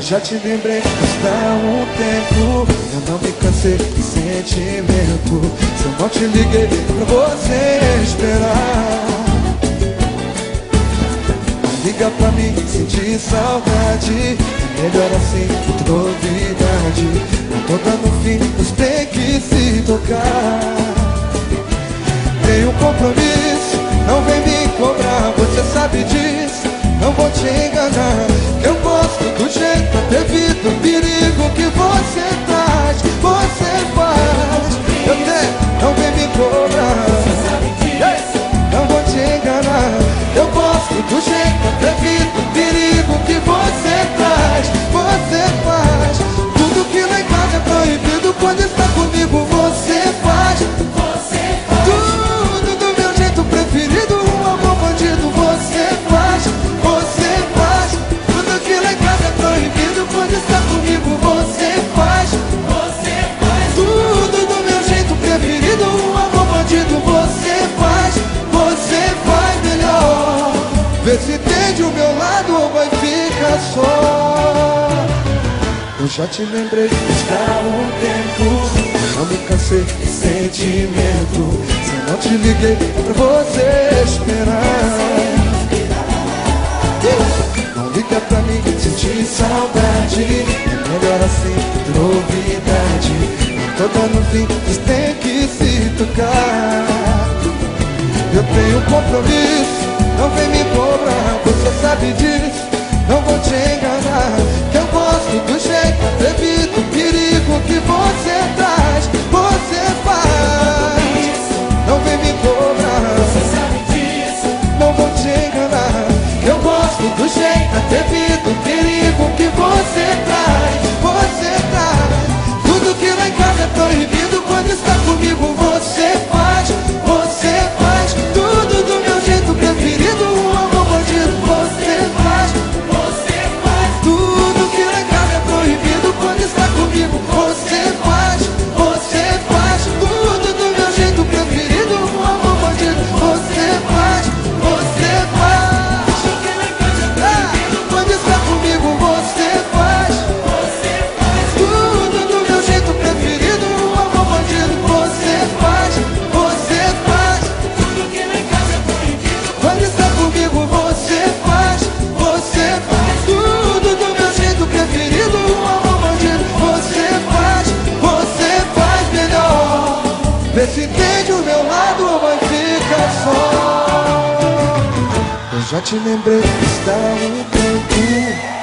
já te lembrei, está há um tempo. Eu não me cansei de sentimento. Se eu não te liguei pra você esperar, liga pra mim, sentir saudade. É melhor assim, novidade. Não tô dando fim, mas tem que se tocar. Tenho um compromisso, não vem me cobrar. Você sabe disso, não vou te enganar. Eu gosto do jeito atrevido, o perigo que você traz, você faz. Eu tenho, não vem me cobrar. Não vou te enganar. Eu gosto do jeito atrevido, o perigo que você traz, você faz. Tudo que lá em casa é proibido, quando está comigo você faz. Tudo do meu jeito preferido, um amor bandido você faz, você faz. Tudo que lá em casa é proibido, quando está comigo você faz, você faz. Tudo do meu jeito preferido, um amor bandido você faz, você faz melhor. Vê se tem de o meu lado ou vai ficar só. Eu já te lembrei, está há um tempo. Eu não me cansei de sentimento. Se eu não te liguei pra você esperar, não liga pra mim, sentir saudade. É melhor assim, novidade. Não tô dando fim, mas tem que se tocar. Eu tenho um compromisso, não vem me cobrar. Você sabe disso, não vou te enganar. Que eu gosto do jeito atrevido, o perigo que você traz, você faz. Não vem me cobrar. Você sabe disso, não vou te enganar. Que eu gosto do jeito atrevido, o perigo que você traz, você traz. Tudo que lá em casa é proibido, quando está comigo você faz, você faz. Tudo do meu jeito preferido, um amor bandido você faz, você faz. Tudo que lá em casa é proibido, quando está comigo você faz, você faz. Tudo do meu jeito preferido, um amor bandido você faz, você faz. Quando está comigo você faz, você faz. Tudo do meu jeito preferido, um amor bandido você faz, você faz. Tudo que lá em casa é proibido, quando está comigo você faz, você faz. Tudo do meu jeito preferido, um amor bandido você faz melhor. Vê se entende o meu lado ou vai ficar só. Eu já te lembrei que está há um tempo.